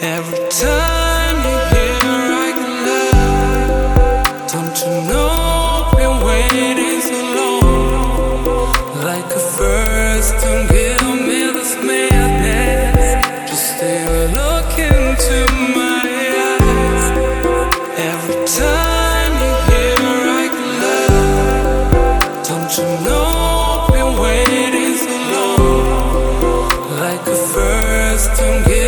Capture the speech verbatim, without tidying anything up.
Every time you hear I can love, don't you know I've been waiting so long? Like a first, don't give me this madness. Just stay and look into my eyes. Every time you hear I can love, don't you know I've been waiting so long? Like a first, don't give